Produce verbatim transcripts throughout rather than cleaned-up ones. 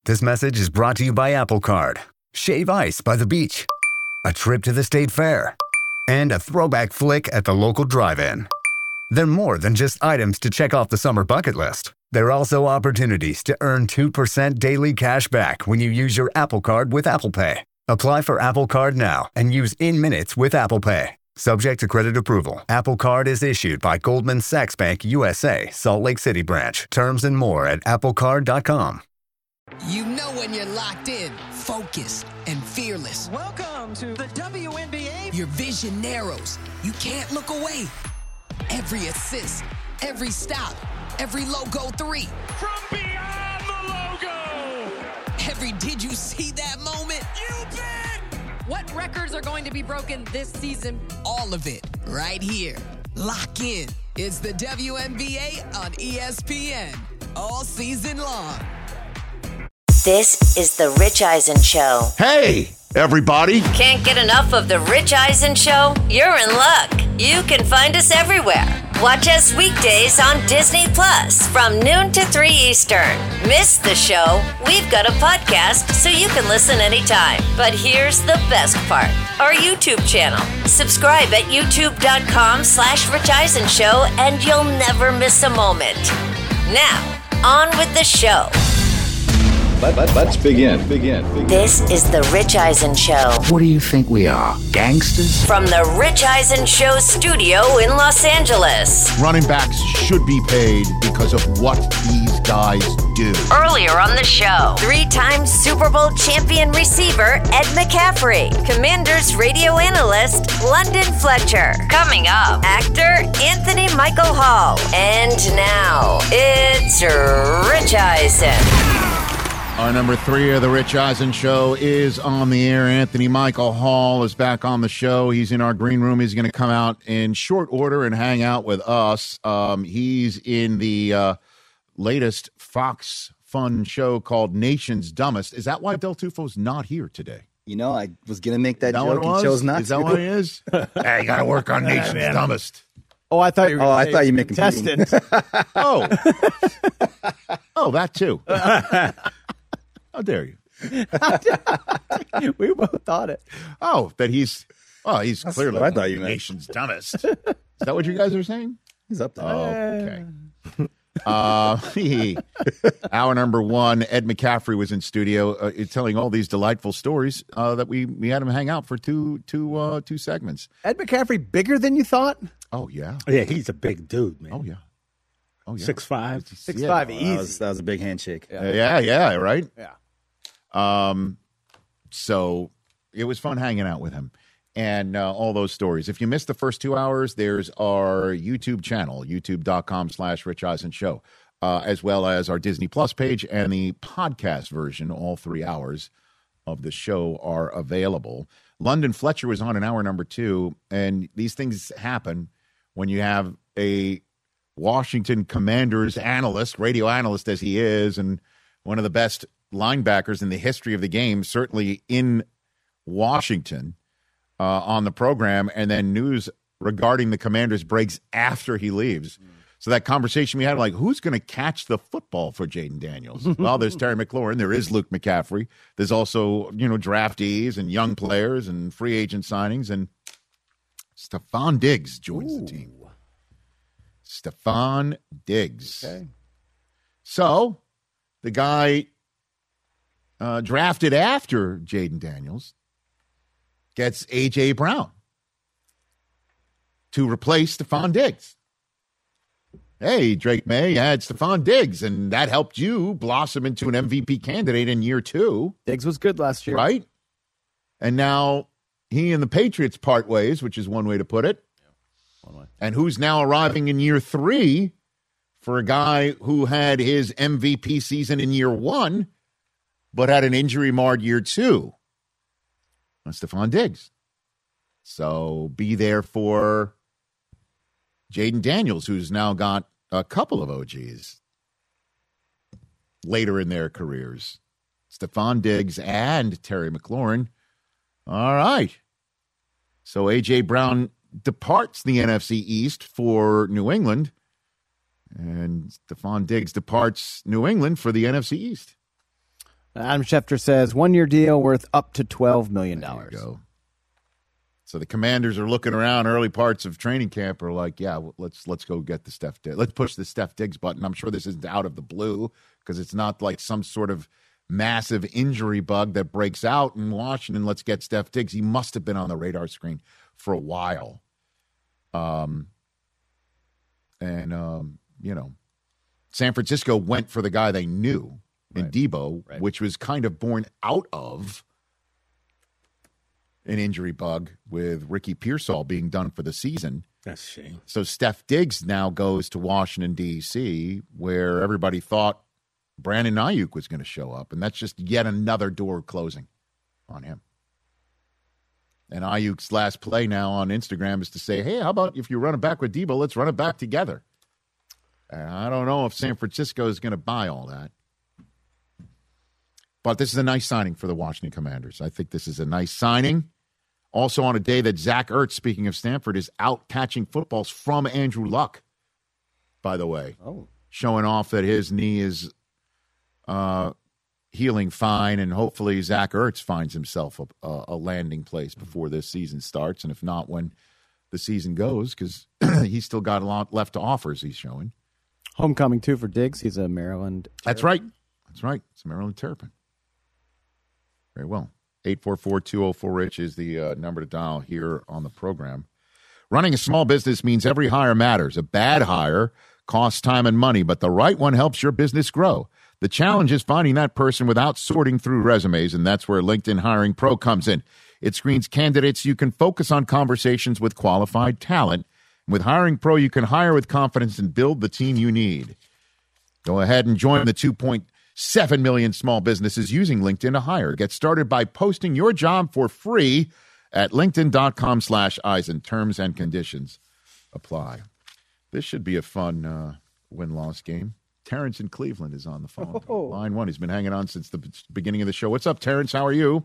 This message is brought to you by Apple Card. Shave ice by the beach. A trip to the state fair. And a throwback flick at the local drive-in. They're more than just items to check off the summer bucket list. They're also opportunities to earn two percent daily cash back when you use your Apple Card with Apple Pay. Apply for Apple Card now and use in minutes with Apple Pay. Subject to credit approval. Apple Card is issued by Goldman Sachs Bank U S A, Salt Lake City branch. Terms and more at apple card dot com. You know when you're locked in, focused, and fearless. Welcome to the W N B A. Your vision narrows. You can't look away. Every assist, every stop, every logo three. From beyond the logo. Every did you see that moment? You bet. What records are going to be broken this season? All of it right here. Lock in. It's the W N B A on E S P N. All season long. This is the Rich Eisen Show. Hey, everybody. Can't get enough of the Rich Eisen Show? You're in luck. You can find us everywhere. Watch us weekdays on Disney Plus from noon to three Eastern. Miss the show? We've got a podcast so you can listen anytime. But here's the best part. Our YouTube channel. Subscribe at youtube.com slash Rich Eisen Show and you'll never miss a moment. Now, on with the show. Let, let, let's begin. begin. Begin. This is the Rich Eisen Show. What do you think we are, gangsters? From the Rich Eisen Show studio in Los Angeles. Running backs should be paid because of what these guys do. Earlier on the show, three-time Super Bowl champion receiver Ed McCaffrey. Commanders radio analyst London Fletcher. Coming up, actor Anthony Michael Hall. And now, it's Rich Eisen. Our number three of the Rich Eisen Show is on the air. Anthony Michael Hall is back on the show. He's in our green room. He's going to come out in short order and hang out with us. Um, he's in the uh, latest Fox Fun show called Nation's Dumbest. Is that why Del Tufo's not here today? You know, I was going to make that, that joke and chose not is to. Is that what it is? Hey, you got to work on Nation's yeah, Dumbest. Oh, I thought you were Oh, I thought you were making contestant. oh. oh, that too. How dare you? We both thought it. Oh, that he's oh, he's That's clearly what I thought you the meant. nation's dumbest. Is that what you guys are saying? He's up there. Oh, okay. uh, he, hour number one, Ed McCaffrey was in studio uh, telling all these delightful stories uh, that we we had him hang out for two two uh, two segments. Ed McCaffrey bigger than you thought? Oh yeah, yeah, he's a big dude, man. Oh yeah. Oh, yeah. Six five, six yeah. five, Oh, easy. that, was, that was a big handshake. Yeah. Uh, yeah, yeah, right. Yeah. Um, so it was fun hanging out with him and uh, all those stories. If you missed the first two hours, there's our YouTube channel, youtube.com slash Rich Eisen Show, uh, as well as our Disney Plus page and the podcast version. All three hours of the show are available. London Fletcher was on in hour number two, and these things happen when you have a Washington Commanders analyst, radio analyst as he is, and one of the best linebackers in the history of the game, certainly in Washington, uh, on the program, and then news regarding the Commanders breaks after he leaves. Mm. So that conversation we had, like, who's going to catch the football for Jaden Daniels? Well, there's Terry McLaurin. There is Luke McCaffrey. There's also, you know, draftees and young players and free agent signings. And Stephon Diggs joins Ooh. the team. Stephon Diggs. Okay. So the guy uh, drafted after Jaden Daniels gets A J. Brown to replace Stephon Diggs. Hey, Drake May had Stephon Diggs, and that helped you blossom into an M V P candidate in year two. Diggs was good last year. Right? And now he and the Patriots part ways, which is one way to put it. Yeah, and who's now arriving in year three for a guy who had his M V P season in year one, but had an injury-marred year two? That's Stephon Diggs. So be there for Jaden Daniels, who's now got a couple of O Gs later in their careers. Stephon Diggs and Terry McLaurin. All right. So A J. Brown departs the N F C East for New England, and Stephon Diggs departs New England for the N F C East. Adam Schefter says one-year deal worth up to twelve million dollars. There you go. So the Commanders are looking around early parts of training camp are like, yeah, well, let's let's go get the Steph Diggs. Let's push the Steph Diggs button. I'm sure this isn't out of the blue because it's not like some sort of massive injury bug that breaks out in Washington. Let's get Steph Diggs. He must have been on the radar screen for a while. Um, and, um, you know, San Francisco went for the guy they knew in right. Debo, right. which was kind of born out of an injury bug with Ricky Pearsall being done for the season. That's a shame. So Steph Diggs now goes to Washington, D C, where everybody thought Brandon Ayuk was going to show up, and that's just yet another door closing on him. And Ayuk's last play now on Instagram is to say, hey, how about if you run it back with Debo, let's run it back together. And I don't know if San Francisco is going to buy all that. But this is a nice signing for the Washington Commanders. I think this is a nice signing. Also on a day that Zach Ertz, speaking of Stanford, is out catching footballs from Andrew Luck, by the way. Oh. Showing off that his knee is uh, healing fine, and hopefully Zach Ertz finds himself a, a landing place before this season starts, and if not, when the season goes, because he's still got a lot left to offer, as he's showing. Homecoming, too, for Diggs. He's a Maryland Terrapin. That's right. That's right. It's a Maryland Terrapin. Very well. eight four four, two oh four, RICH is the uh, number to dial here on the program. Running a small business means every hire matters. A bad hire costs time and money, but the right one helps your business grow. The challenge is finding that person without sorting through resumes, and that's where LinkedIn Hiring Pro comes in. It screens candidates. You can focus on conversations with qualified talent. With Hiring Pro, you can hire with confidence and build the team you need. Go ahead and join the two point seven million small businesses using LinkedIn to hire. Get started by posting your job for free at linkedin.com slash Eisen. Terms and conditions apply. This should be a fun uh, win-loss game. Terrence in Cleveland is on the phone. Oh. Line one. He's been hanging on since the beginning of the show. What's up, Terrence? How are you?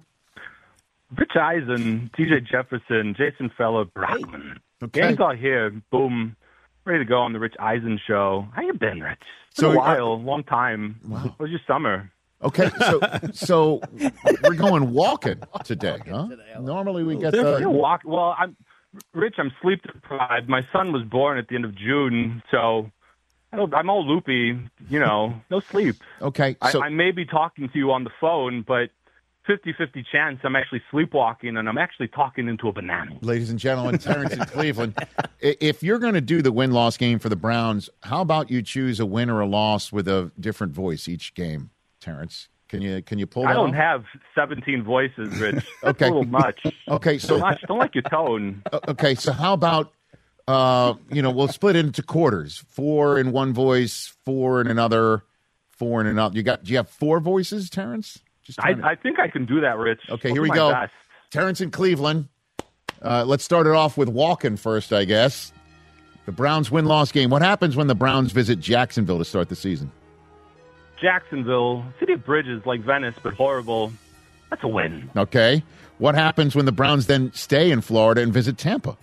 Rich Eisen, T J Jefferson, Jason Feller, Brockman. Okay. Game's all here. Boom. Ready to go on the Rich Eisen show. How you been, Rich? It's So, been a while, uh, long time. Wow. How was your summer? Okay, so so we're going walking today, huh? Normally we get Yeah, the walk. Well, I'm Rich. I'm sleep deprived. My son was born at the end of June, so I don't, I'm all loopy. You know, no sleep. Okay, so I, I may be talking to you on the phone, but fifty-fifty chance I'm actually sleepwalking and I'm actually talking into a banana. ladies and gentlemen, Terrence in Cleveland. I- If you're going to do the win-loss game for the Browns, how about you choose a win or a loss with a different voice each game, Terrence? Can you can you pull that I don't off? have seventeen voices, Rich. That's Okay. a little much. Okay, so Too much. Don't like your tone. O- Okay, so how about, uh, you know, we'll split it into quarters. Four in one voice, four in another, four in another. You got? Do you have four voices, Terrence? Just I, trying to- I think I can do that, Rich. Okay, I'll here do we my go. best. Terrence in Cleveland. Uh, let's start it off with walking first, I guess. The Browns win-loss game. What happens when the Browns visit Jacksonville to start the season? Jacksonville, city of bridges like Venice, but horrible. That's a win. Okay. What happens when the Browns then stay in Florida and visit Tampa?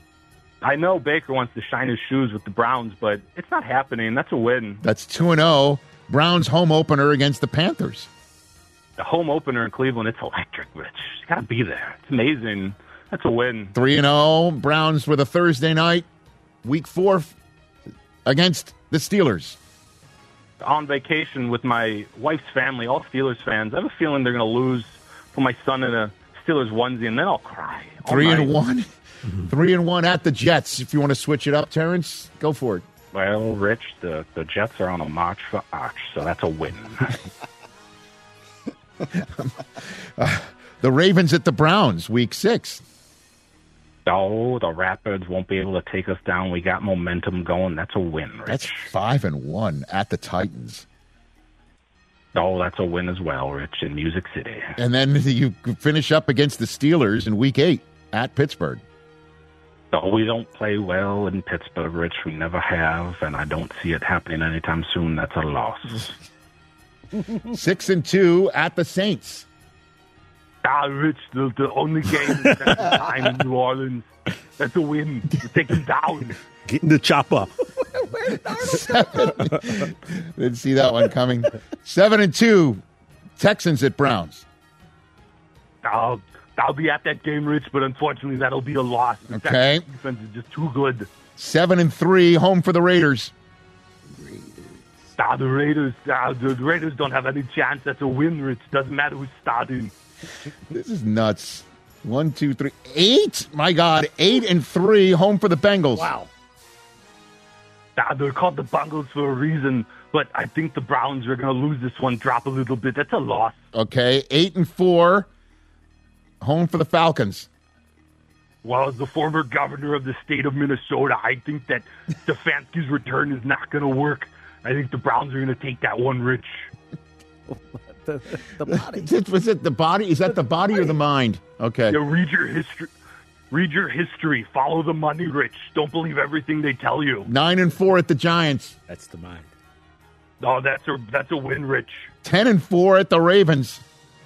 I know Baker wants to shine his shoes with the Browns, but it's not happening. That's a win. That's two and oh. Browns home opener against the Panthers. The home opener in Cleveland, it's electric, Rich. You got to be there. It's amazing. That's a win. three and oh. Browns with a Thursday night, week four against the Steelers. On vacation with my wife's family, all Steelers fans. I have a feeling they're going to lose for my son in a Steelers onesie, and then I'll cry. all Three and night. one. Three and one at the Jets. If you want to switch it up, Terrence, go for it. Well, Rich, the, the Jets are on a march for Arch, so that's a win. uh, the Ravens at the Browns, week six. Oh, the Rapids won't be able to take us down. We got momentum going. That's a win, Rich. That's five and one at the Titans. Oh, that's a win as well, Rich, in Music City. And then you finish up against the Steelers in week eight at Pittsburgh. No, we don't play well in Pittsburgh, Rich. We never have, and I don't see it happening anytime soon. That's a loss. Six and two at the Saints. Ah, Rich, the, the only game in time in New Orleans. That's a win. You take them down. Get in the chopper. Seven. Didn't see that one coming. Seven and two Texans at Browns. I'll, I'll be at that game, Rich, but unfortunately that'll be a loss. The Okay. Texans defense is just too good. Seven and three, home for the Raiders. Ah, the Raiders, ah, the Raiders don't have any chance. That's a win, Rich. Doesn't matter who's starting. This is nuts. One, two, three, eight. My God, eight and three, home for the Bengals. Wow. Ah, they're called the Bengals for a reason, but I think the Browns are going to lose this one, drop a little bit. That's a loss. Okay, eight and four, home for the Falcons. Well, as the former governor of the state of Minnesota, I think that Stefanski's return is not going to work. I think the Browns are going to take that one, Rich. the, the body. Was it the body? Is that the body or the mind? Okay. Yeah, read your history. Read your history. Follow the money, Rich. Don't believe everything they tell you. Nine and four at the Giants. That's the mind. Oh, that's a that's a win, Rich. Ten and four at the Ravens.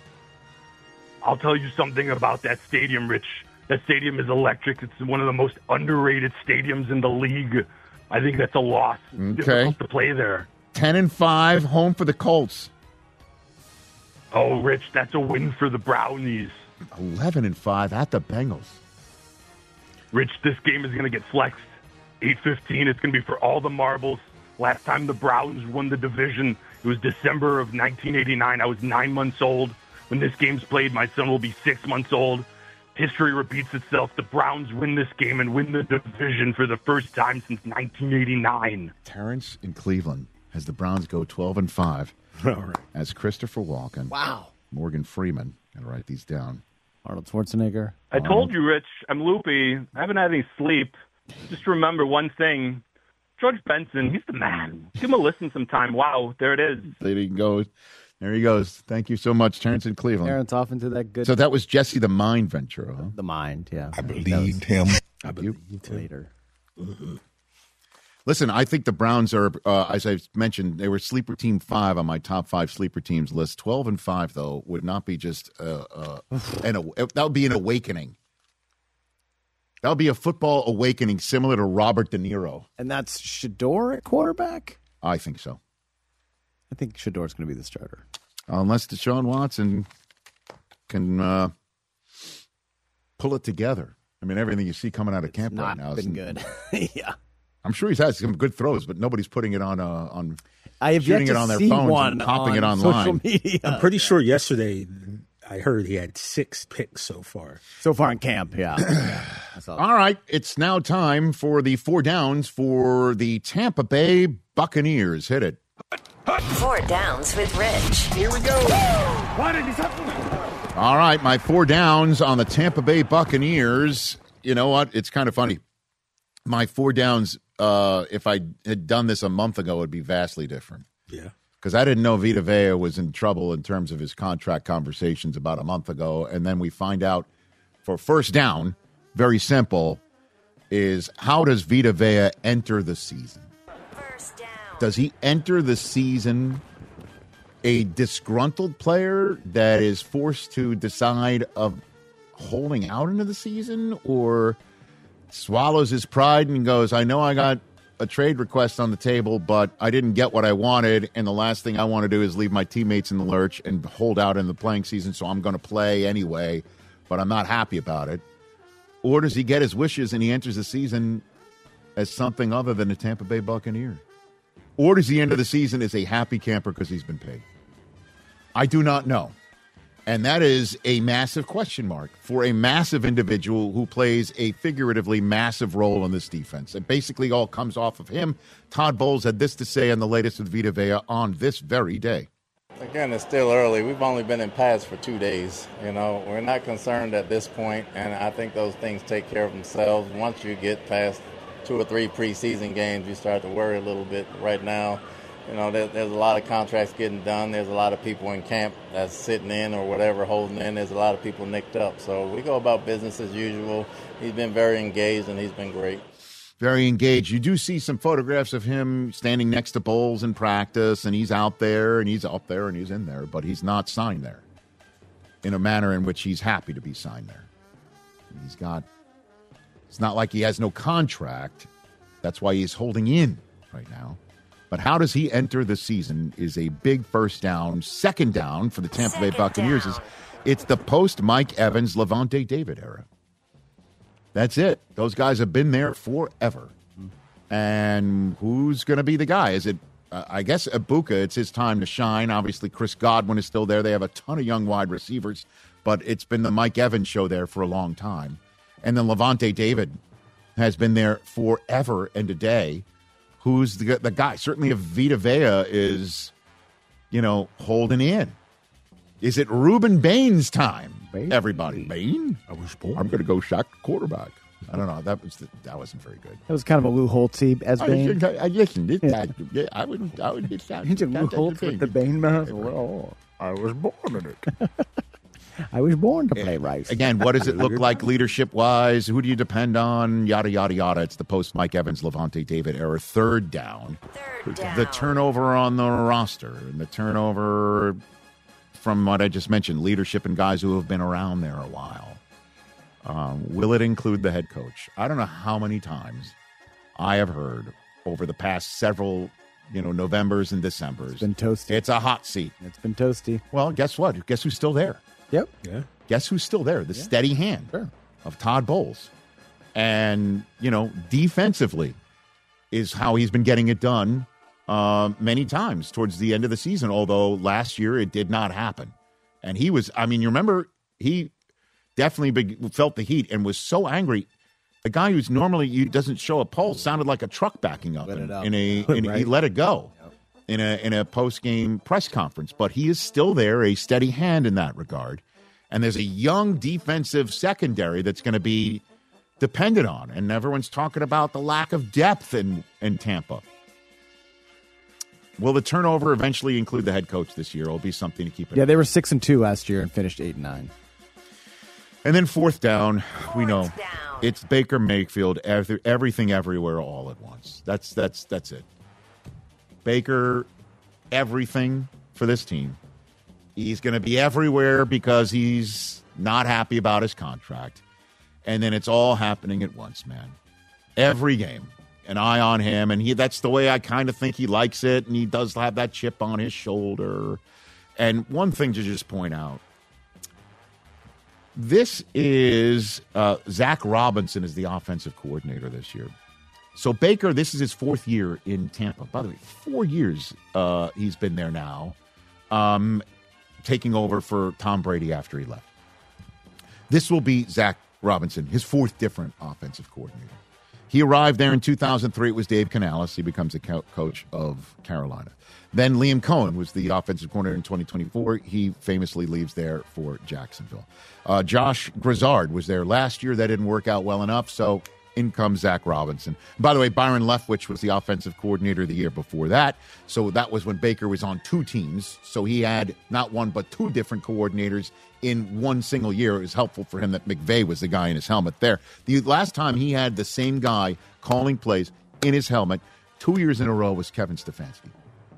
I'll tell you something about that stadium, Rich. That stadium is electric. It's one of the most underrated stadiums in the league. I think that's a loss. It's Okay. difficult to play there. Ten and five, home for the Colts. Oh, Rich, that's a win for the Brownies. Eleven and five at the Bengals. Rich, this game is going to get flexed. eight fifteen, it's going to be for all the marbles. Last time the Browns won the division, it was December of nineteen eighty-nine. I was nine months old. When this game's played, my son will be six months old. History repeats itself. The Browns win this game and win the division for the first time since nineteen eighty-nine. Terrence in Cleveland as the Browns go twelve and five. All right. As Christopher Walken. Wow. Morgan Freeman. Gotta write these down. Arnold Schwarzenegger. I told you, Rich, I'm loopy. I haven't had any sleep. Just remember one thing. George Benson, he's the man. Give him a listen sometime. Wow, there it is. There he goes. There he goes. Thank you so much, Terrence in Cleveland. Terrence off into that good. So that was Jesse the Mind Ventura, huh? The mind, yeah. I believed him. I believe him. Later. Mm-hmm. Listen, I think the Browns are, uh, as I mentioned, they were sleeper team five on my top five sleeper teams list. Twelve and five, though, would not be just uh, uh, an that would be an awakening. That would be a football awakening similar to Robert De Niro. And that's Shador at quarterback? I think so. I think Shador's going to be the starter. Unless Deshaun Watson can uh, pull it together. I mean, everything you see coming out of camp right now Not is been good. Yeah. I'm sure he's had some good throws, but nobody's putting it on uh, on I have shooting yet it to on their see phones one and popping on it online. social media. I'm pretty sure yesterday I heard he had six picks so far. So far in camp, yeah. That's all. All right, it's now time for the four downs for the Tampa Bay Buccaneers. Hit it. Four downs with Rich. Here we go. All right, my four downs on the Tampa Bay Buccaneers. You know what? It's kind of funny. My four downs, uh, if I had done this a month ago, would be vastly different. Yeah. Because I didn't know Vita Vea was in trouble in terms of his contract conversations about a month ago. And then we find out for first down, very simple, is how does Vita Vea enter the season? First down. Does he enter the season a disgruntled player that is forced to decide of holding out into the season, or swallows his pride and goes, I know I got a trade request on the table, but I didn't get what I wanted, and the last thing I want to do is leave my teammates in the lurch and hold out in the playing season, so I'm going to play anyway, but I'm not happy about it? Or does he get his wishes and he enters the season as something other than a Tampa Bay Buccaneer? Or does he enter the season as a happy camper because he's been paid? I do not know. And that is a massive question mark for a massive individual who plays a figuratively massive role in this defense. It basically all comes off of him. Todd Bowles had this to say on the latest with Vita Vea on this very day. Again, it's still early. We've only been in pads for two days. You know, we're not concerned at this point, and I think those things take care of themselves. Once you get past two or three preseason games, you start to worry a little bit. Right now, you know, there, there's a lot of contracts getting done. There's a lot of people in camp that's sitting in or whatever, holding in. There's a lot of people nicked up. So we go about business as usual. He's been very engaged, and he's been great. Very engaged. You do see some photographs of him standing next to Bowles in practice, and he's out there, and he's up there, and he's in there, but he's not signed there in a manner in which he's happy to be signed there. He's got, it's not like he has no contract. That's why he's holding in right now. But how does he enter the season is a big first down. Second down for the Tampa Bay Buccaneers is it's the post Mike Evans, Levante David era. That's it. Those guys have been there forever. And who's going to be the guy? Is it, uh, I guess, Ibuka? It's his time to shine. Obviously, Chris Godwin is still there. They have a ton of young wide receivers, but it's been the Mike Evans show there for a long time. And then Levante David has been there forever and a day. Who's the, the guy? Certainly if Vita Vea is, you know, holding in. Is it Ruben Bain's time? Bain? Everybody. Bain? I was born. I'm going to go shock quarterback. I don't know. That was the, that wasn't very good. That was kind of a Lou Holtzy as Bain. I, I listened. It, Yeah. I, I would. I would be sad. He's a Lou Holtz with the Bain mouth. Well, I was born in it. I was born to play rice. Again, what does it look like leadership-wise? Who do you depend on? Yada, yada, yada. It's the post-Mike Evans, Levante David era. Third down. Third down. The turnover on the roster and the turnover from what I just mentioned, leadership and guys who have been around there a while. Um, will it include the head coach? I don't know how many times I have heard over the past several, you know, Novembers and Decembers. It's been toasty. It's a hot seat. It's been toasty. Well, guess what? Guess who's still there? Yep. Yeah. Guess who's still there? The Yeah. steady hand Sure. of Todd Bowles. And, you know, defensively is how he's been getting it done uh, many times towards the end of the season, although last year it did not happen. And he was, I mean, you remember, he definitely big, felt the heat and was so angry. The guy who's normally you doesn't show a pulse sounded like a truck backing up, Let in, it out. in a, in, Right. he let it go. In a in a post game press conference, but he is still there, a steady hand in that regard. And there's a young defensive secondary that's going to be depended on, and everyone's talking about the lack of depth in in Tampa. Will the turnover eventually include the head coach this year? It'll be something to keep in Yeah, mind. they were six and two last year and finished eight and nine. And then fourth down, we know Fourth down. it's Baker Mayfield, every, everything, everywhere, all at once. That's that's that's it. Baker, everything for this team. He's going to be everywhere because he's not happy about his contract. And then it's all happening at once, man. Every game, an eye on him. And he that's the way I kind of think he likes it. And he does have that chip on his shoulder. And one thing to just point out, this is uh, Zach Robinson is the offensive coordinator this year. So Baker, this is his fourth year in Tampa. By the way, four years uh, he's been there now, um, taking over for Tom Brady after he left. This will be Zach Robinson, his fourth different offensive coordinator. He arrived there in two thousand three. It was Dave Canales. He becomes the co- coach of Carolina. Then Liam Cohen was the offensive coordinator in twenty twenty-four. He famously leaves there for Jacksonville. Uh, Josh Grizzard was there last year. That didn't work out well enough, so in comes Zach Robinson. By the way, Byron Leftwich was the offensive coordinator the year before that. So that was when Baker was on two teams. So he had not one but two different coordinators in one single year. It was helpful for him that McVay was the guy in his helmet there. The last time he had the same guy calling plays in his helmet two years in a row was Kevin Stefanski.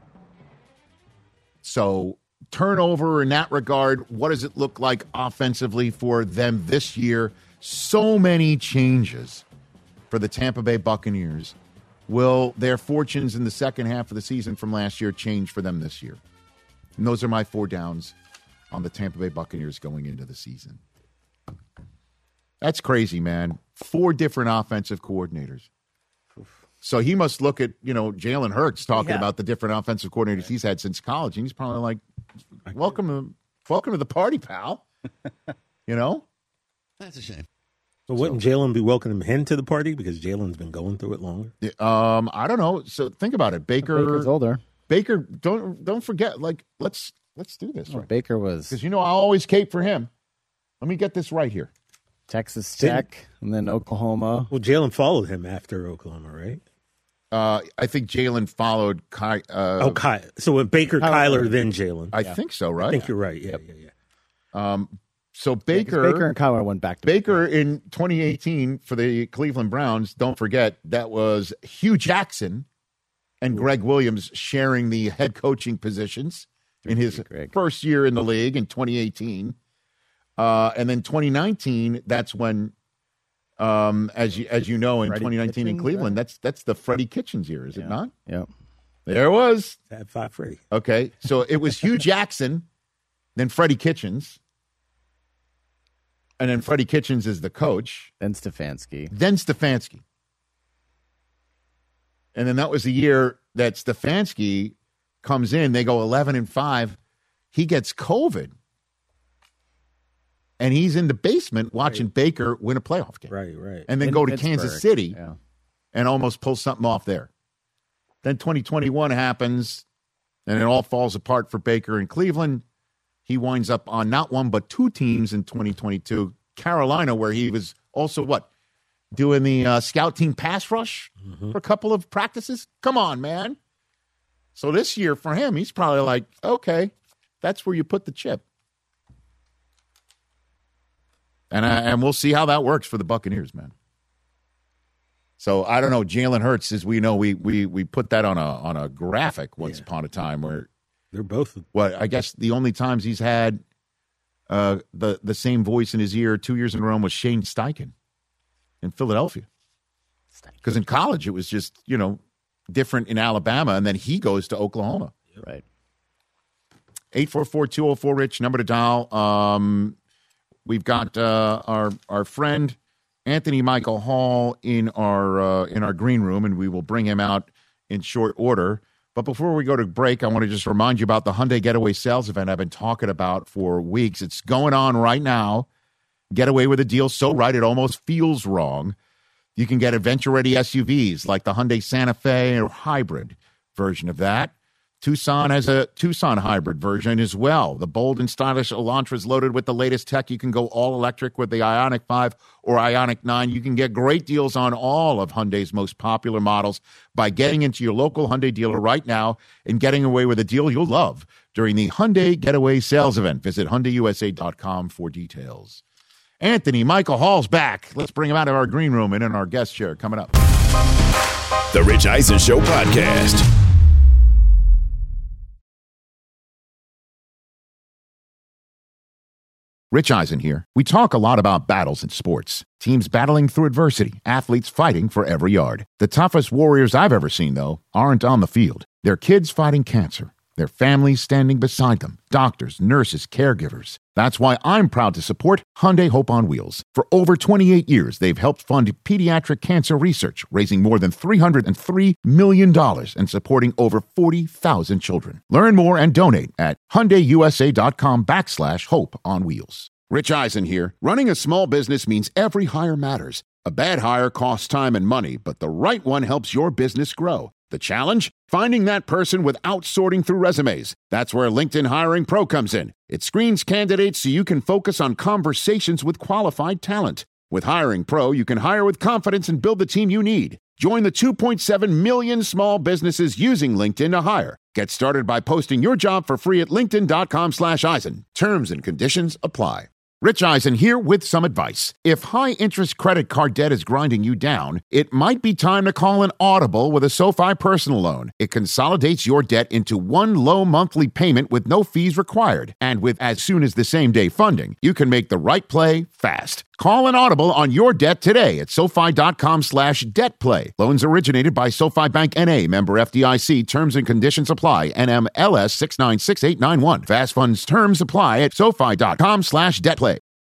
So turnover in that regard, what does it look like offensively for them this year? So many changes for the Tampa Bay Buccaneers. Will their fortunes in the second half of the season from last year change for them this year? And those are my four downs on the Tampa Bay Buccaneers going into the season. That's crazy, man. Four different offensive coordinators. So he must look at, you know, Jalen Hurts talking Yeah. about the different offensive coordinators he's had since college, and he's probably like, welcome to, welcome to the party, pal. You know? That's a shame. So wouldn't Jalen be welcoming him to the party because Jalen's been going through it longer? Um, I don't know. So think about it. Baker Baker's older. Baker, don't don't forget, like, let's let's do this. Well, Right? Baker was Because you know I always cape for him. Let me get this right here. Texas Tech and then Oklahoma. Well, Jalen followed him after Oklahoma, right? Uh, I think Jalen followed Ky. Uh, oh, Ky. So when Baker, Kyler. Kyler, then Jalen. I think so, right? I think you're right. Yeah, yeah, yeah. Um, so Yeah, 'cause Baker, Baker and Kyler went back to Baker in twenty eighteen for the Cleveland Browns. Don't forget that was Hugh Jackson and Greg Williams sharing the head coaching positions in his Greg. first year in the league in twenty eighteen. Uh, and then twenty nineteen, that's when, um, as you as you know, in Freddie twenty nineteen in Kitchens, Cleveland, right? that's that's the Freddie Kitchens year, is it Yeah. not? Yep. There it was. Fab Five Freddy. Okay, so it was Hugh Jackson, then Freddie Kitchens, and then Freddie Kitchens is the coach. Then Stefanski. Then Stefanski. And then that was the year that Stefanski comes in. They go eleven and five. He gets COVID. And he's in the basement watching right. Baker win a playoff game. Right, right. And then in go to Pittsburgh. Kansas City yeah. and almost pull something off there. Then twenty twenty-one happens, and it all falls apart for Baker in Cleveland. He winds up on not one but two teams in twenty twenty-two. Carolina, where he was also, what, doing the uh, scout team pass rush mm-hmm. for a couple of practices? Come on, man. So this year for him, he's probably like, okay, that's where you put the chip. And, I, and we'll see how that works for the Buccaneers, man. So I don't know. Jalen Hurts, as we know, we we we put that on a on a graphic once yeah. upon a time where they're both. Well, I guess the only times he's had uh, the the same voice in his ear two years in a row was Shane Steichen in Philadelphia. Because in college it was just, you know, different in Alabama, and then he goes to Oklahoma. Right. eight four four, two oh four, Rich, number to dial. Um, we've got uh, our our friend Anthony Michael Hall in our uh, in our green room, and we will bring him out in short order. But before we go to break, I want to just remind you about the Hyundai Getaway Sales Event I've been talking about for weeks. It's going on right now. Get away with a deal so right it almost feels wrong. You can get adventure-ready S U Vs like the Hyundai Santa Fe or hybrid version of that. Tucson has a Tucson hybrid version as well. The bold and stylish Elantra is loaded with the latest tech. You can go all-electric with the Ioniq five or Ioniq nine. You can get great deals on all of Hyundai's most popular models by getting into your local Hyundai dealer right now and getting away with a deal you'll love during the Hyundai Getaway Sales Event. Visit Hyundai U S A dot com for details. Anthony Michael Hall's back. Let's bring him out of our green room and in our guest chair coming up. The Rich Eisen Show podcast. Rich Eisen here. We talk a lot about battles in sports. Teams battling through adversity, athletes fighting for every yard. The toughest warriors I've ever seen, though, aren't on the field. They're kids fighting cancer. Their families standing beside them. Doctors, nurses, caregivers. That's why I'm proud to support Hyundai Hope on Wheels. For over twenty-eight years, they've helped fund pediatric cancer research, raising more than three hundred three million dollars and supporting over forty thousand children. Learn more and donate at HyundaiUSA.com backslash Hope on Wheels. Rich Eisen here. Running a small business means every hire matters. A bad hire costs time and money, but the right one helps your business grow. The challenge? Finding that person without sorting through resumes. That's where LinkedIn Hiring Pro comes in. It screens candidates so you can focus on conversations with qualified talent. With Hiring Pro, you can hire with confidence and build the team you need. Join the two point seven million small businesses using LinkedIn to hire. Get started by posting your job for free at linkedin.com slash Eisen. Terms and conditions apply. Rich Eisen here with some advice. If high-interest credit card debt is grinding you down, it might be time to call an audible with a SoFi personal loan. It consolidates your debt into one low monthly payment with no fees required. And with as soon as the same day funding, you can make the right play fast. Call an audible on your debt today at SoFi.com slash debt play. Loans originated by SoFi Bank N A, member F D I C. Terms and conditions apply. N M L S six nine six eight nine one. Fast funds terms apply at SoFi.com slash debt play.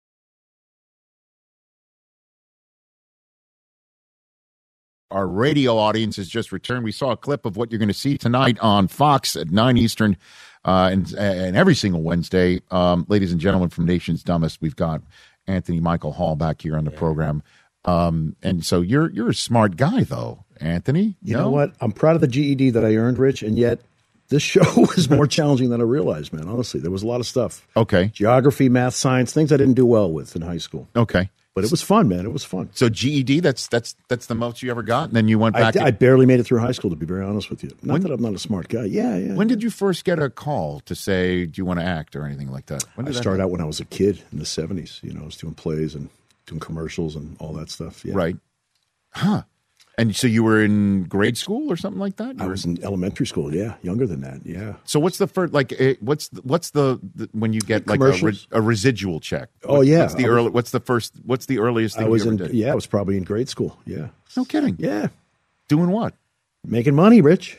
Our radio audience has just returned. We saw a clip of what you're going to see tonight on Fox at nine Eastern uh, and, and every single Wednesday. Um, ladies and gentlemen, from Nation's Dumbest, we've got Anthony Michael Hall back here on the yeah. program. Um, and so you're you're a smart guy, though, Anthony. You no? know what? I'm proud of the G E D that I earned, Rich, and yet this show was more challenging than I realized, man. Honestly, there was a lot of stuff. Okay. Geography, math, science, things I didn't do well with in high school. Okay. But it was fun, man. It was fun. So G E D, that's that's that's the most you ever got, and then you went back. I, and... I barely made it through high school, to be very honest with you. Not when, that I'm not a smart guy. Yeah, yeah. When did you first get a call to say, "Do you want to act" or anything like that? When did I started out when I was a kid in the seventies. You know, I was doing plays and doing commercials and all that stuff. Yeah. Right. Huh. And so you were in grade school or something like that? I was in elementary school. Yeah, younger than that. Yeah. So what's the first like? What's what's the, the when you get like a, re, a residual check? Oh yeah. What's the early? What's the first? What's the earliest thing I was you ever in? did? Yeah, I was probably in grade school. Yeah. No kidding. Yeah. Doing what? Making money, Rich.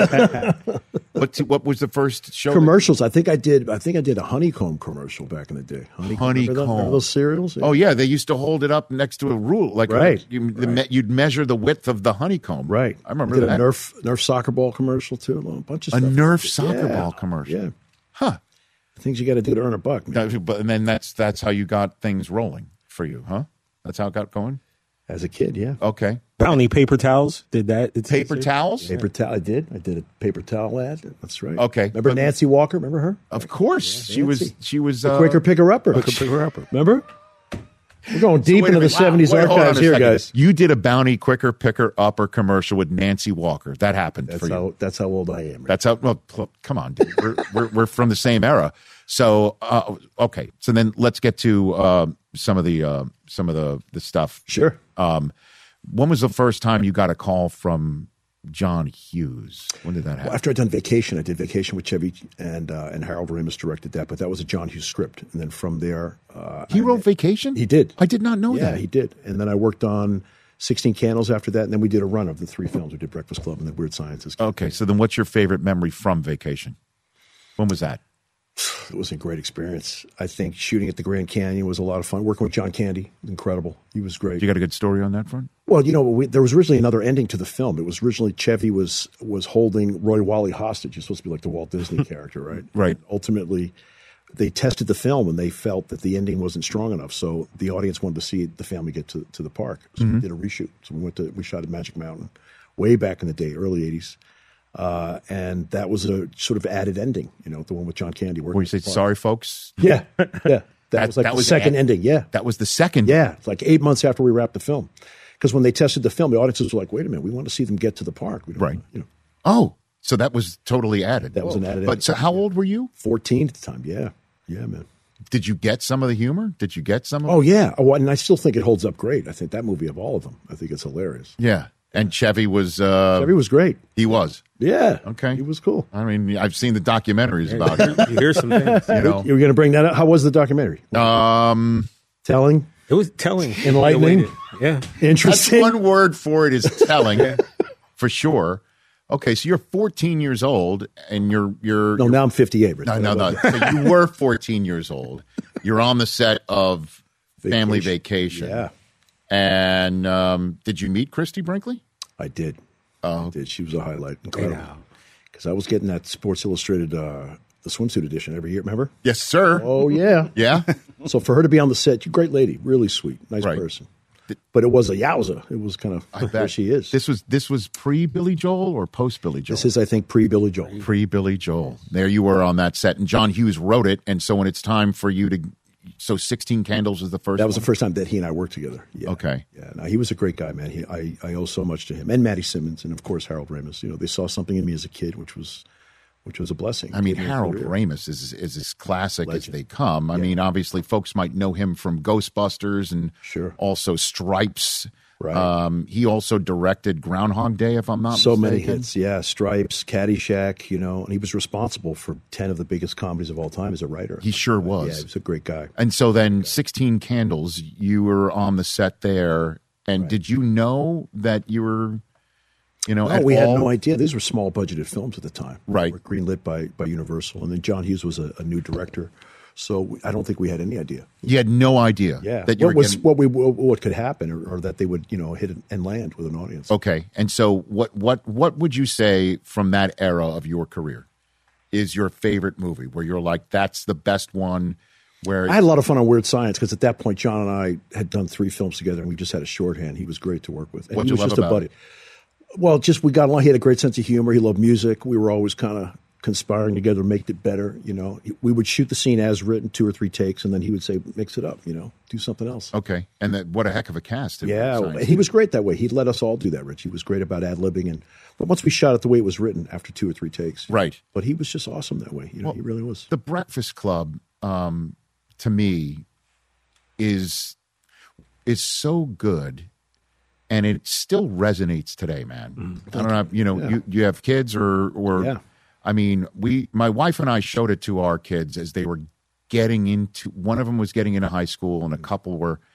what what was the first show? Commercials. I think I did. I think I did a honeycomb commercial back in the day. Honeycomb. Honeycomb. Remember, remember those cereals? Oh yeah, they used to hold it up next to a rule, like right. You, the, right. you'd measure the width of the honeycomb. Right. I remember I did that. A Nerf Nerf soccer ball commercial too. A bunch of a stuff. Nerf soccer yeah. ball commercial. Yeah. Huh. Things you got to do to earn a buck. Man. But and then that's that's how you got things rolling for you, huh? That's how it got going. As a kid, yeah. Okay. Bounty paper towels. Did that? It's paper towels? Paper towel. I did. I did a paper towel ad. That's right. Okay. Remember but, Nancy Walker? Remember her? Of course. Yeah, she was She was... The uh, Quicker Picker-Upper. Quicker Picker-Upper. Remember? We're going deep so into the seventies wow. Wait, archives here, second. guys. You did a Bounty Quicker Picker-Upper commercial with Nancy Walker. That happened that's for you. How, that's how old I am. Right? That's how... Well, come on, dude. we're, we're, we're from the same era. So, uh, okay. So then let's get to uh, some of the uh, some of the, the stuff. Sure. Um, when was the first time you got a call from John Hughes? When did that happen? Well, after I'd done Vacation, I did Vacation with Chevy, and uh, and Harold Ramis directed that, but that was a John Hughes script. And then from there... Uh, he I, wrote Vacation? He did. I did not know yeah, that. Yeah, he did. And then I worked on sixteen Candles after that, and then we did a run of the three films. We did Breakfast Club and then Weird Sciences. Okay, so then what's your favorite memory from Vacation? When was that? It was a great experience. I think shooting at the Grand Canyon was a lot of fun. Working with John Candy, incredible. He was great. You got a good story on that front? Well, you know, we, there was originally another ending to the film. It was originally Chevy was was holding Roy Wally hostage. He's supposed to be like the Walt Disney character, right? Right. And ultimately, they tested the film and they felt that the ending wasn't strong enough. So the audience wanted to see the family get to, to the park. So mm-hmm. we did a reshoot. So we went to we shot at Magic Mountain way back in the day, early eighties. Uh, and that was a sort of added ending, you know, the one with John Candy. Where you said, sorry, folks? Yeah, yeah. That, that was like that the was second ad- ending, yeah. That was the second? Yeah, it's like eight months after we wrapped the film. Because when they tested the film, the audiences were like, wait a minute, we want to see them get to the park. We don't right. Want to, you know. Oh, so that was totally added. That was an added But ending. So how old were you? fourteen at the time, yeah. Yeah, man. Did you get some of the humor? Did you get some of Oh, yeah. Oh, and I still think it holds up great. I think that movie of all of them, I think it's hilarious. Yeah. And Chevy was... Uh, Chevy was great. He was. Yeah. Okay. He was cool. I mean, I've seen the documentaries about him. You hear some things. You know. You were going to bring that up? How was the documentary? Um, Telling? It was telling. Enlightening? Yeah. Interesting? That's one word for it is telling, for sure. Okay, so you're fourteen years old, and you're... you're no, you're, now I'm fifty-eight. Rich. No, no, no. So you were fourteen years old. You're on the set of Vacation. Family Vacation. Yeah. And um, did you meet Christy Brinkley? I did. Oh. I did. She was a highlight. Incredible. Because I was getting that Sports Illustrated, uh, the swimsuit edition every year, remember? Yes, sir. Oh, yeah. Yeah? So for her to be on the set, she's a great lady, really sweet, nice right. person. But it was a yowza. It was kind of I where she is. This was this was pre-Billy Joel or post-Billy Joel? This is, I think, pre-Billy Joel. Pre-Billy Joel. There you were on that set. And John Hughes wrote it. And so when it's time for you to... So sixteen Candles was the first That was one? the first time that he and I worked together. Yeah. Okay. Yeah. No, he was a great guy, man. He, I, I owe so much to him. And Matty Simmons and, of course, Harold Ramis. You know, they saw something in me as a kid, which was which was a blessing. I mean, Harold Ramis is, is as classic Legend. as they come. I Yeah. mean, obviously, folks might know him from Ghostbusters and sure. also Stripes. Right. Um, he also directed Groundhog Day, if I'm not so mistaken. many hits, yeah. Stripes, Caddyshack, you know, and he was responsible for ten of the biggest comedies of all time as a writer. He sure Uh, was. Yeah, he was a great guy. And so then sixteen Candles, you were on the set there. And Right. did you know that you were, you know, No, at we all? had no idea. These were small budgeted films at the time. Right. They were greenlit by, by Universal. And then John Hughes was a, a new director. So we, I don't think we had any idea. You had no idea. Yeah. That you what were was getting... what we what could happen, or, or that they would you know hit and land with an audience. Okay. And so what what what would you say from that era of your career is your favorite movie where you're like, that's the best one? Where I had a lot of fun on Weird Science because at that point John and I had done three films together and we just had a shorthand. He was great to work with. And What'd he you was love just a about buddy. it? Well, just we got along. He had a great sense of humor. He loved music. We were always kind of conspiring together to make it better. You know, we would shoot the scene as written, two or three takes, and then he would say, "Mix it up." You know, do something else. Okay, and that what a heck of a cast! Yeah, well, he was great that way. He'd let us all do that, Rich. He was great about ad libbing, and but once we shot it the way it was written, after two or three takes, right. But he was just awesome that way. You know, well, he really was. The Breakfast Club, um, to me, is is so good. And it still resonates today, man. Mm, I don't know, you know, yeah. you, you have kids or, or yeah. I mean, we, my wife and I showed it to our kids as they were getting into, one of them was getting into high school and a couple were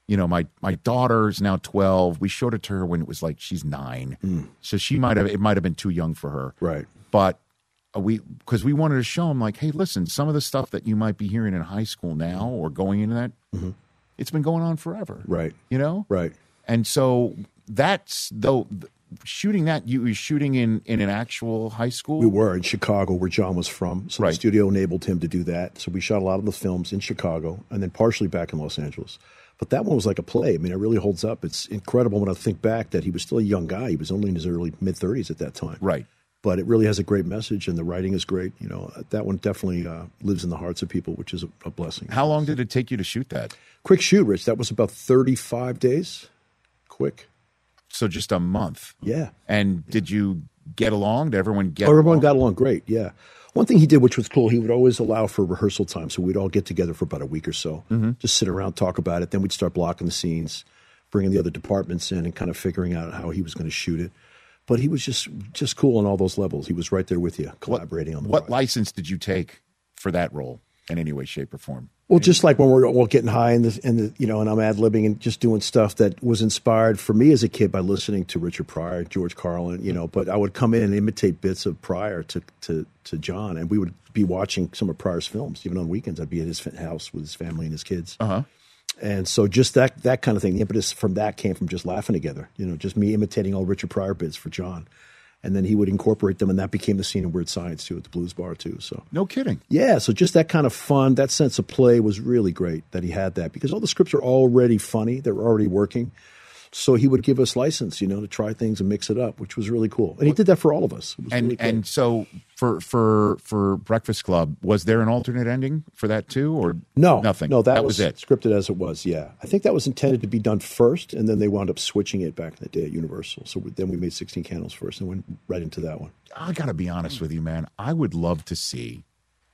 you know, my my daughter's now twelve. We showed it to her when it was like she's nine, Mm. so she might have it might have been too young for her. Right. But we because we wanted to show them like, hey, listen, some of the stuff that you might be hearing in high school now or going into that, Mm-hmm. it's been going on forever. Right. You know. Right. And so that's though shooting that you were shooting in in an actual high school. We were in Chicago, where John was from. So Right. the studio enabled him to do that. So we shot a lot of the films in Chicago and then partially back in Los Angeles. But that one was like a play. I mean, it really holds up. It's incredible when I think back that he was still a young guy. He was only in his early mid-thirties at that time. Right. But it really has a great message, and the writing is great. You know, that one definitely uh, lives in the hearts of people, which is a, a blessing. How long did it take you to shoot that? Quick shoot, Rich. That was about thirty-five days. Quick. So just a month. Yeah. And did you get along? Did everyone get Oh, everyone along? got along great, yeah. One thing he did, which was cool, he would always allow for rehearsal time. So we'd all get together for about a week or so, Mhm. just sit around, talk about it. Then we'd start blocking the scenes, bringing the other departments in and kind of figuring out how he was going to shoot it. But he was just just cool on all those levels. He was right there with you, collaborating on the What license did you take for that role in any way, shape, or form? Well, just like when we're all getting high in the, in the, you know, and I'm ad-libbing and just doing stuff that was inspired for me as a kid by listening to Richard Pryor, George Carlin, you know, but I would come in and imitate bits of Pryor to, to, to John, and we would be watching some of Pryor's films. Even on weekends, I'd be at his house with his family and his kids. Uh-huh. And so just that that kind of thing, the impetus from that came from just laughing together, you know, just me imitating all Richard Pryor bits for John. And then he would incorporate them, and that became the scene in Weird Science, too, at the Blues Bar, too. So No kidding. yeah, so just that kind of fun, that sense of play was really great that he had that, because all the scripts are already funny. They're already working. So he would give us license, you know, to try things and mix it up, which was really cool. And he did that for all of us. It was And really cool. and so for for for Breakfast Club, was there an alternate ending for that too, or no, nothing? No, that, was, was, it. scripted as it was, yeah. I think that was intended to be done first, and then they wound up switching it back in the day at Universal. So then we made sixteen Candles first and went right into that one. I got to be honest with you, man. I would love to see,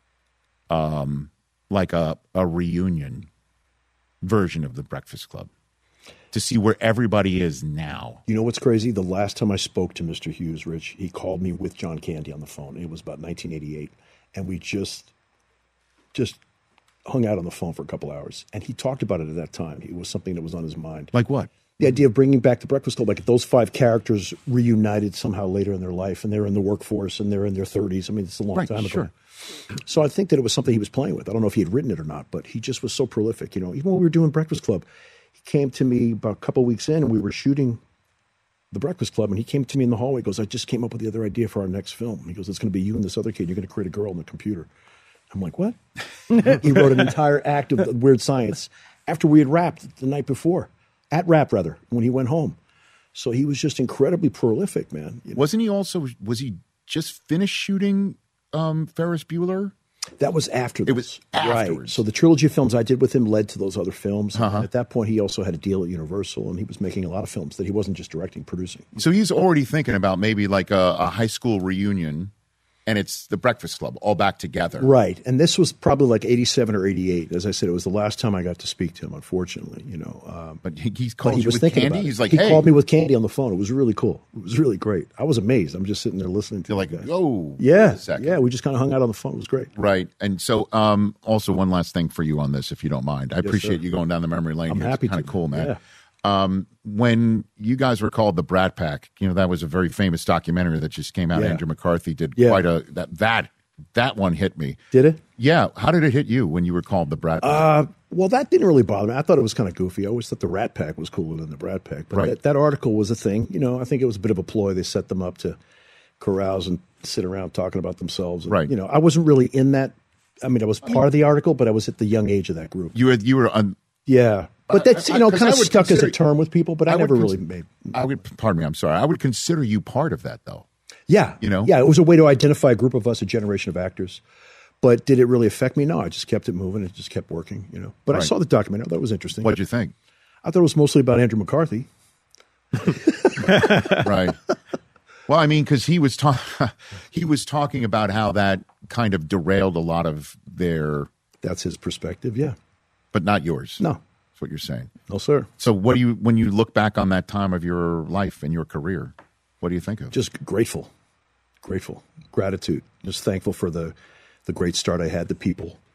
um, like a a reunion version of the Breakfast Club, to see where everybody is now. You know what's crazy? The last time I spoke to Mister Hughes, Rich, he called me with John Candy on the phone. It was about nineteen eighty-eight, and we just just hung out on the phone for a couple hours. And he talked about it at that time. It was something that was on his mind. Like what? The idea of bringing back the Breakfast Club, like if those five characters reunited somehow later in their life, and they're in the workforce and they're in their thirties. I mean, it's a long Right, time sure. ago. So I think that it was something he was playing with. I don't know if he had written it or not, but he just was so prolific. You know, even when we were doing Breakfast Club, he came to me about a couple of weeks in, and we were shooting the Breakfast Club, and he came to me in the hallway. He goes, I just came up with the other idea for our next film. He goes, it's going to be you and this other kid. You're going to create a girl on the computer. I'm like, what? He wrote an entire act of the Weird Science after we had wrapped the night before, at Wrap, rather, when he went home. So he was just incredibly prolific, man. You know? Wasn't he also? Was he just finished shooting um, Ferris Bueller? That was after this. It was afterwards. Right. So the trilogy of films I did with him led to those other films. Uh-huh. And at that point, he also had a deal at Universal, and he was making a lot of films that he wasn't just directing, producing. So he's already thinking about maybe like a, a high school reunion, and it's the Breakfast Club all back together. Right. And this was probably like eighty-seven or eighty-eight. As I said, it was the last time I got to speak to him, unfortunately, you know. Um, but he, he's but called he you was with thinking Candy? about it. He's like, he hey. called me with Candy on the phone. It was really cool. It was really great. I was amazed. I'm just sitting there listening to You're like, guys. oh, Yeah. a second. Yeah. We just kind of hung out on the phone. It was great. Right. And so um, also one last thing for you on this, if you don't mind. I Yes, appreciate sir. you going down the memory lane. I'm here. happy It's kind to. of cool, man. Yeah. Um, when you guys were called the Brat Pack, you know, that was a very famous documentary that just came out. Yeah. Andrew McCarthy did Yeah. quite a, that, that, that one hit me. Did it? Yeah. How did it hit you when you were called the Brat Pack? Uh, well, that didn't really bother me. I thought it was kind of goofy. I always thought the Rat Pack was cooler than the Brat Pack. But Right. that, that article was a thing. You know, I think it was a bit of a ploy. They set them up to carouse and sit around talking about themselves. And, Right. You know, I wasn't really in that. I mean, I was part of the article, but I was at the young age of that group. you were, you were on, Yeah. But that's, you know, I- 'cause kind I of would stuck as a consider- term with people, but I, I would never really cons- made. I would, pardon me, I'm sorry. I would consider you part of that though. Yeah. You know? Yeah, it was a way to identify a group of us, a generation of actors. But did it really affect me? No, I just kept it moving. It just kept working, you know. But I Right. saw the documentary. I thought it was interesting. What'd you think? I thought it was mostly about Andrew McCarthy. Right. Well, I mean, because he was ta- he was talking about how that kind of derailed a lot of their, That's his perspective, yeah. but not yours. No. That's what you're saying. No, sir. So, what do you when you look back on that time of your life and your career? What do you think of? Just grateful. Grateful. Gratitude. Just thankful for the the great start I had, the people,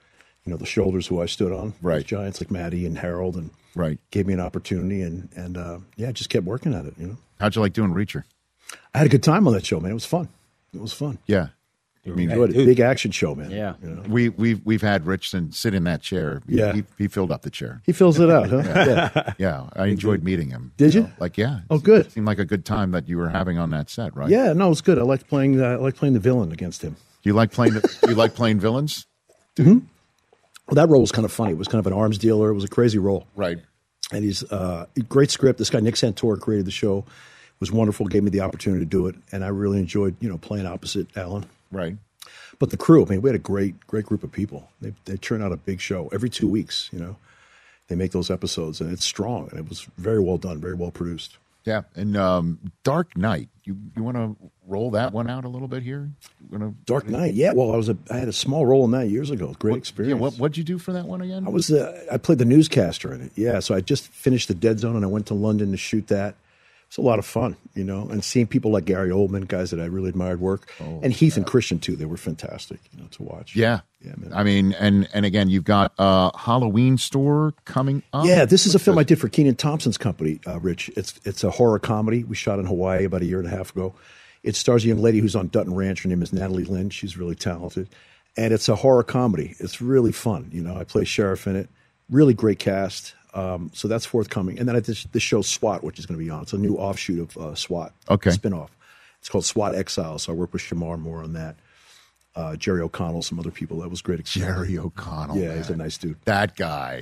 you know, the shoulders who I stood on. Right. Those giants like Maddie and Harold, and right. gave me an opportunity, and and uh, yeah, just kept working at it. You know, how'd you like doing Reacher? I had a good time on that show, man. It was fun. It was fun. Yeah. I mean, enjoyed it. Big action show, man. Yeah. You know? We we've we've had Richardson sit in that chair. He, Yeah. he, he filled up the chair. He fills it out, huh? Yeah, Yeah. yeah. I enjoyed meeting him. Did you? know, Like, yeah. Oh, good. It seemed like a good time that you were having on that set, right? Yeah, no, it was good. I liked playing. Uh, I liked playing the villain against him. Do you like playing? The, do you like playing villains? Mm-hmm. Well, that role was kind of funny. It was kind of an arms dealer. It was a crazy role. Right. And he's uh, great script. This guy Nick Santora created the show. It was wonderful. Gave me the opportunity to do it, and I really enjoyed, you know, playing opposite Alan. Right. But the crew, I mean, we had a great, great group of people. They they churn out a big show every two weeks. You know, they make those episodes, and it's strong, and it was very well done, very well produced. Yeah. And um, Dark Knight. You you want to roll that one out a little bit here? You wanna, Dark Knight, yeah. Well, I was a I had a small role in that years ago. Great what, experience. Yeah. What what'd you do for that one again? I was uh, I played the newscaster in it. Yeah, so I just finished the Dead Zone, and I went to London to shoot that. It's a lot of fun, you know, and seeing people like Gary Oldman, guys that I really admired work, Oh, and Heath and Christian too. They were fantastic, you know, to watch. Yeah. Yeah, man. I mean, and and again, you've got uh, Halloween Store coming up. Yeah, this is a film I did for Kenan Thompson's company, uh, Rich. It's it's a horror comedy. We shot in Hawaii about a year and a half ago. It stars a young lady who's on Dutton Ranch. Her name is Natalie Lynn. She's really talented. And it's a horror comedy. It's really fun. You know, I play sheriff in it. Really great cast. Um, so that's forthcoming. And then I did the show SWAT, which is going to be on. It's a new offshoot of uh, SWAT. Okay. Spinoff. It's called SWAT Exile. So I work with Shamar more on that. Uh, Jerry O'Connell, some other people. That was great experience. Jerry O'Connell. Yeah, man. he's a nice dude. That guy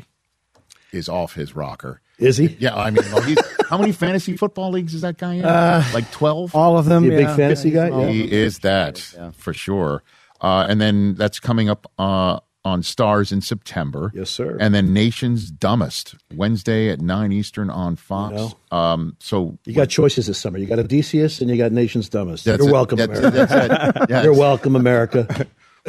is off his rocker. Is he? Yeah, I mean, well, he's, how many fantasy football leagues is that guy in? Uh, like twelve? All of them. He a big yeah. fantasy guy? All of He them. is that, Yeah. for sure. Uh, and then that's coming up uh, on Stars in September. Yes, sir. And then Nation's Dumbest, Wednesday at nine Eastern on Fox. You Um, so You got choices this summer. You got Odysseus and you got Nation's Dumbest. That's You're it. welcome, That's- America. that's it. Yes. You're welcome, America.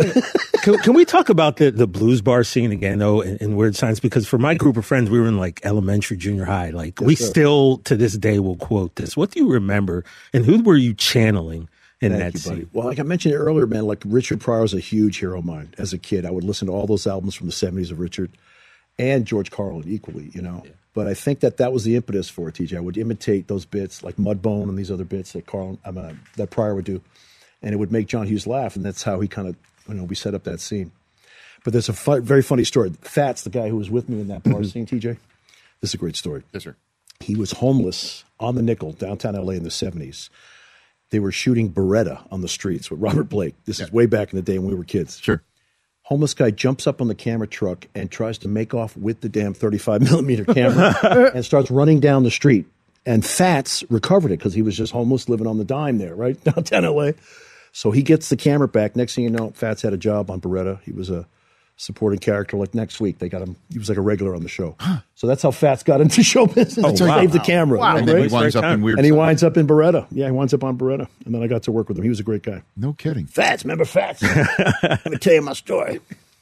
can, can we talk about the, the blues bar scene again, though, in, in Weird Science? Because for my group of friends, we were in like elementary, junior high. Like Yes, we sir. still to this day will quote this. What do you remember, and who were you channeling in Thank that you, scene? buddy. Well, like I mentioned earlier, man, like Richard Pryor was a huge hero of mine as a kid. I would listen to all those albums from the seventies of Richard and George Carlin equally, you know. But I think that that was the impetus for it, T J. I would imitate those bits like Mudbone and these other bits that Carlin, um, uh, that Pryor would do, and it would make John Hughes laugh, and that's how he kind of, you know, we set up that scene. But there's a fu- very funny story. Fats, the guy who was with me in that bar scene, T J, this is a great story. Yes, sir. He was homeless on the Nickel, downtown L A in the seventies. They were shooting Beretta on the streets with Robert Blake. This is way back in the day when we were kids. Sure. Homeless guy jumps up on the camera truck and tries to make off with the damn thirty-five millimeter camera and starts running down the street. And Fats recovered it because he was just homeless living on the dime there, right? Downtown L A. So he gets the camera back. Next thing you know, Fats had a job on Beretta. He was a supporting character. Like next week, they got him. He was like a regular on the show. So that's how Fats got into show business. Oh, to wow. save the camera. Wow. You know, And then he right? winds up in Weird And he Science. winds up in Beretta. Yeah, he winds up on Beretta. And then I got to work with him. He was a great guy. No kidding. Fats, remember Fats? Let me tell you my story.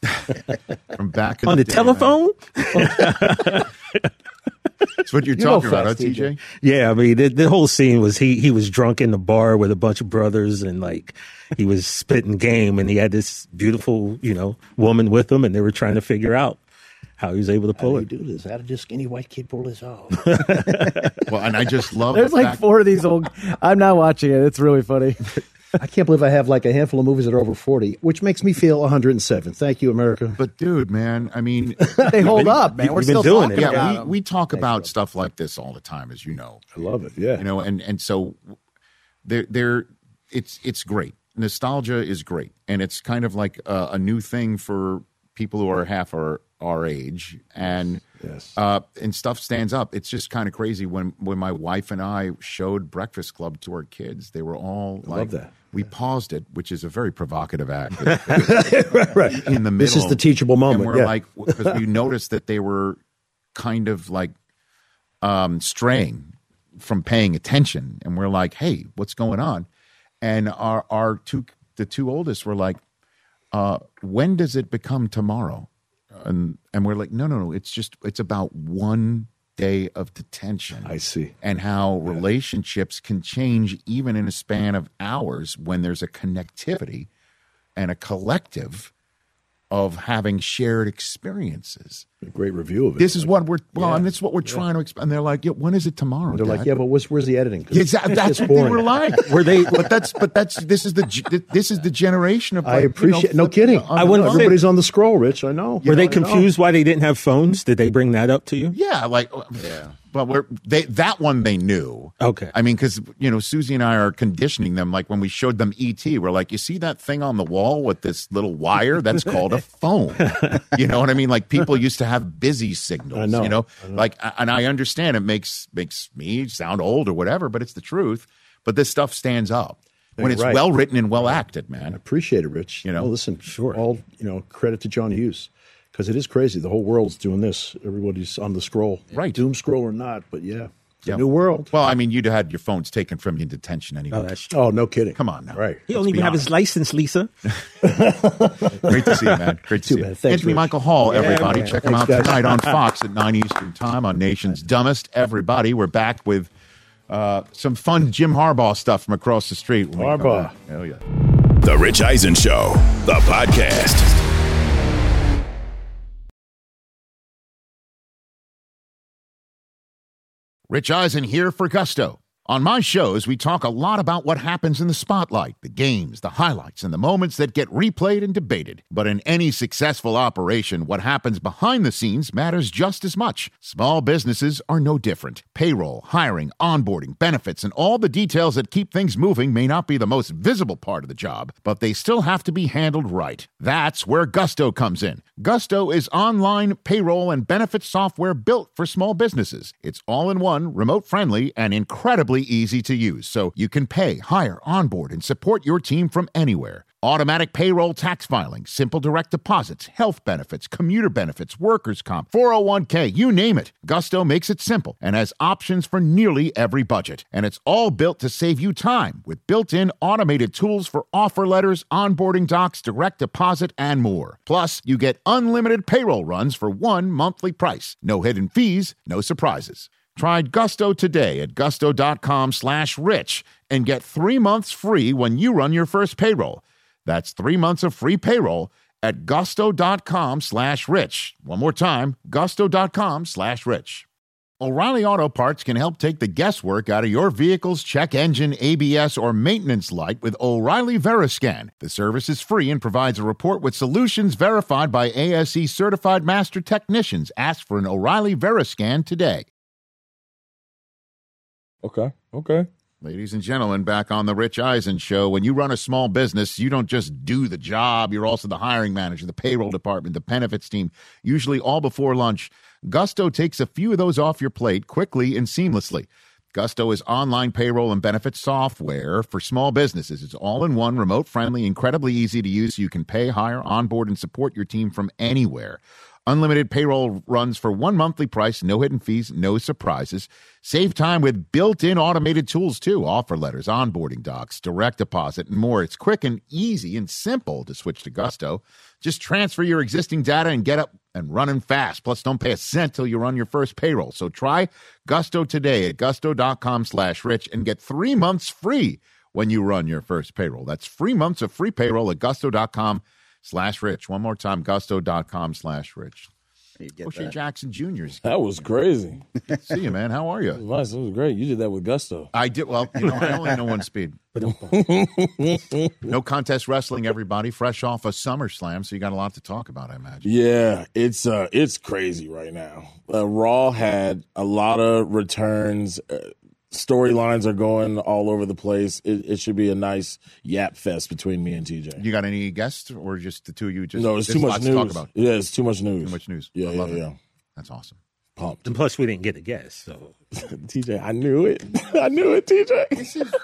From back in On the day, telephone? man. That's what you're You know talking about, huh, Fats, T J? T J. Yeah, I mean, the, the whole scene was he he was drunk in the bar with a bunch of brothers, and like he was spitting game, and he had this beautiful, you know, woman with him, and they were trying to figure out how he was able to pull How it. do you do this? How did this skinny white kid pull this off? Well, and I just love There's the like fact- four of these old. I'm not watching it. It's really funny. I can't believe I have like a handful of movies that are over forty, which makes me feel one hundred seven. Thank you, America. But dude, man, I mean, They hold up, man. you- We're you've been still doing talking it. about yeah, we, them. we talk about stuff like this all the time, as you know. I love it. Yeah. You know, and and so they're they're it's it's great. Nostalgia is great, and it's kind of like a, a new thing for people who are half our our age, and Yes. uh, and stuff stands up. It's just kind of crazy when when my wife and I showed Breakfast Club to our kids. They were all I like, love that. We paused it, which is a very provocative act. right, right. In the middle, This is the teachable moment. And we're yeah. like, because we noticed that they were kind of like um, straying from paying attention, and we're like, "Hey, what's going on?" And our our two the two oldest were like, uh, "When does it become tomorrow?" And and we're like, "No, no, no. It's just it's about one day of detention." I see. And how relationships can change even in a span of hours when there's a connectivity and a collective of having shared experiences. A great review of it. This is what we're well, Yeah. and it's what we're Yeah. trying to explain. And they're like, yeah, when is it tomorrow? They're Dad? like, yeah, but where's, where's the editing? 'Cause Exactly. That's it's what they boring. were like. Were they? But that's but that's this is the ge- this is the generation of. I Like, appreciate. you know, no kidding. on I the wouldn't phone. say- Everybody's on the scroll, Rich. I know. Were they I know. confused why they didn't have phones? Did they bring that up to you? Yeah, like yeah. Well, we're they that one they knew. Okay. I mean, because you know, Susie and I are conditioning them. Like when we showed them E T, we're like, you see that thing on the wall with this little wire? That's called a phone. You know what I mean? Like people used to have busy signals. I know. You know, I know. like, and I understand it makes makes me sound old or whatever, but it's the truth. But this stuff stands up when You're it's right. well written and well acted, I man. appreciate it, Rich. You know? well, listen, Sure. All you know, credit to John Hughes because it is crazy. The whole world's doing this. Everybody's on the scroll, Right. Doom scroll or not, but yeah, it's Yeah. a new world. Well, I mean, you'd had your phones taken from you in detention anyway. Oh, that's Oh, no kidding. Come on now. Right. He Let's don't even be have honest. his license, Lisa. Great to see you, man. Great to Too see you. bad. Thanks, Anthony Rich. Michael Hall, Yeah, everybody. man. Check him Thanks, out guys. tonight on Fox at nine Eastern Time on Nation's Dumbest. Everybody, we're back with uh, some fun Jim Harbaugh stuff from across the street. when we come Harbaugh. back. Hell yeah. The Rich Eisen Show, the podcast. Rich Eisen here for Gusto. On my shows, we talk a lot about what happens in the spotlight, the games, the highlights, and the moments that get replayed and debated. But in any successful operation, what happens behind the scenes matters just as much. Small businesses are no different. Payroll, hiring, onboarding, benefits, and all the details that keep things moving may not be the most visible part of the job, but they still have to be handled right. That's where Gusto comes in. Gusto is online payroll and benefits software built for small businesses. It's all-in-one, remote-friendly, and incredibly easy to use, so you can pay, hire, onboard, and support your team from anywhere. Automatic payroll tax filing, simple direct deposits, health benefits, commuter benefits, workers' comp, four oh one k, you name it. Gusto makes it simple and has options for nearly every budget. And it's all built to save you time with built-in automated tools for offer letters, onboarding docs, direct deposit, and more. Plus, you get unlimited payroll runs for one monthly price. No hidden fees, no surprises. Try Gusto today at gusto.com slash rich and get three months free when you run your first payroll. That's three months of free payroll at gusto.com slash rich. One more time, gusto.com slash rich. O'Reilly Auto Parts can help take the guesswork out of your vehicle's check engine, A B S, or maintenance light with O'Reilly Veriscan. The service is free and provides a report with solutions verified by A S E certified master technicians. Ask for an O'Reilly Veriscan today. Okay. Okay. Ladies and gentlemen, back on the Rich Eisen Show. When you run a small business, you don't just do the job. You're also the hiring manager, the payroll department, the benefits team, usually all before lunch. Gusto takes a few of those off your plate quickly and seamlessly. Gusto is online payroll and benefits software for small businesses. It's all-in-one, remote-friendly, incredibly easy to use, so you can pay, hire, onboard, and support your team from anywhere. Unlimited payroll runs for one monthly price, no hidden fees, no surprises. Save time with built-in automated tools, too. Offer letters, onboarding docs, direct deposit, and more. It's quick and easy and simple to switch to Gusto. Just transfer your existing data and get up and running fast. Plus, don't pay a cent till you run your first payroll. So try Gusto today at gusto.com slash rich and get three months free when you run your first payroll. That's three months of free payroll at gusto.com slash rich. One more time, gusto.com slash rich. O'Shea Jackson Junior's That was crazy. See you, man. How are you? Nice. It was great. You did that with gusto. I did. Well, you know, I only know one speed. No contest wrestling, everybody. Fresh off a SummerSlam, so you got a lot to talk about, I imagine. Yeah, it's uh, it's crazy right now. Uh, Raw had a lot of returns. Uh, storylines are going all over the place. It, it should be a nice yap fest between me and T J. You got any guests, or just the two of you? Just no, it's there's too much lots news. to talk about. Yeah, it's too much news. Too much news. Yeah, I yeah, love it. yeah. That's awesome. Pumped. And plus, we didn't get a guess. So, T J, I knew it. I knew it, T J.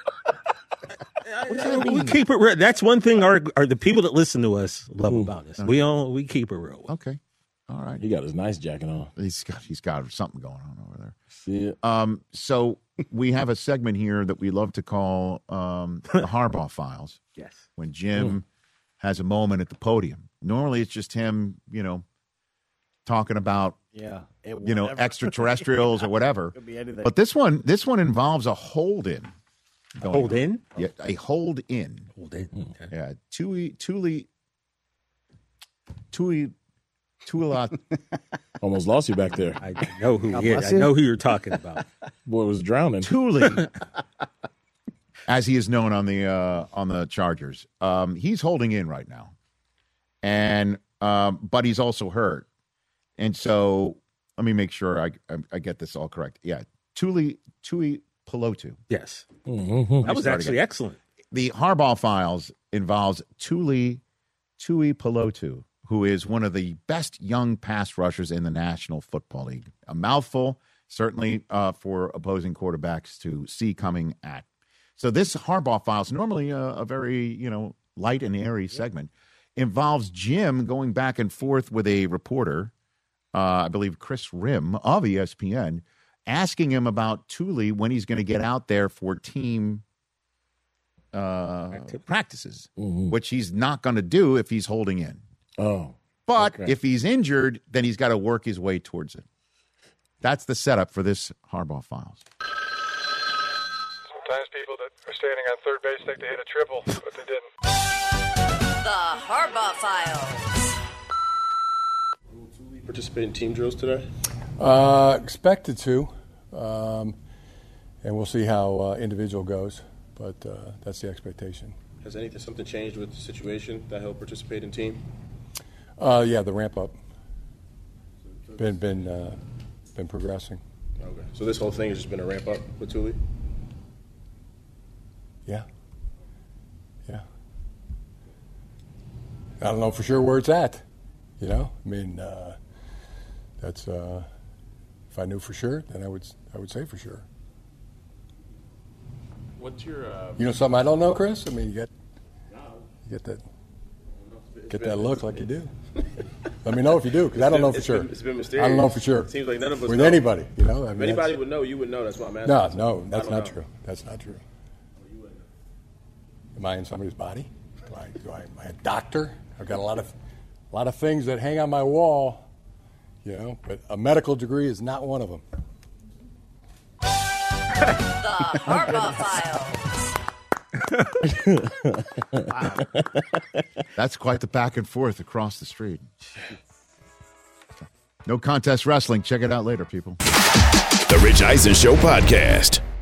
we keep it real. That's one thing our, our the people that listen to us love about us. We all we keep it real. Okay. All right. He got his nice jacket on. He's got he's got something going on over there. See it. Um, so we have a segment here that we love to call um, the Harbaugh Files. Yes. When Jim Mm. has a moment at the podium. Normally it's just him, you know, talking about Yeah, it- you know, whatever. extraterrestrials or whatever. Could be anything. But this one this one involves a hold in. A hold in? Yeah, a hold in. Hold in. Okay. Yeah, Tuli Tuli Tuli, Tula. Almost lost you back there. I know who he is. I know who you're talking about. Boy was drowning. Tuli, as he is known on the uh, on the Chargers. Um, he's holding in right now, and um, but he's also hurt, and so let me make sure I I, I get this all correct. Yeah, Tuli Tui Pelotu. Yes, mm-hmm. that was actually again. excellent. The Harbaugh files involves Tuli Tui Pelotu, who is one of the best young pass rushers in the National Football League. A mouthful, certainly uh, for opposing quarterbacks to see coming at. So this Harbaugh files, normally a, a very, you know, light and airy segment, involves Jim going back and forth with a reporter, uh, I believe Chris Rim of E S P N, asking him about Tuli when he's going to get out there for team uh, practices, mm-hmm. which he's not going to do if he's holding in. Oh. But okay. if he's injured, then he's got to work his way towards it. That's the setup for this Harbaugh files. Sometimes people that are standing on third base think they hit a triple, but they didn't. The Harbaugh Files. Will participate in team drills today? Uh, expected to. Um, and we'll see how uh, individual goes, but uh, that's the expectation. Has anything something changed with the situation that he'll participate in team? Uh, yeah, the ramp up. Been been uh, been progressing. Okay, so this whole thing has just been a ramp up with Tuli? Yeah. Yeah. I don't know for sure where it's at. You know, I mean, uh, that's uh, if I knew for sure, then I would I would say for sure. What's your? Uh, you know something I don't know, Chris? I mean, you get you get that get that look like you do. Let me know if you do, because I don't know for sure. Been, it's been mysterious. I don't know for sure. It seems like none of us with know. anybody. You know, I mean, if anybody would know, you would know. That's why I'm asking. No, no, that's not know. true. That's not true. Am I in somebody's body? Do I? Do I? Am I a doctor? I've got a lot of, a lot of things that hang on my wall. You know, but a medical degree is not one of them. The Harbaugh Files. Wow. That's quite the back and forth across the street. No Contest Wrestling. Check it out later, people. The Rich Eisen Show podcast.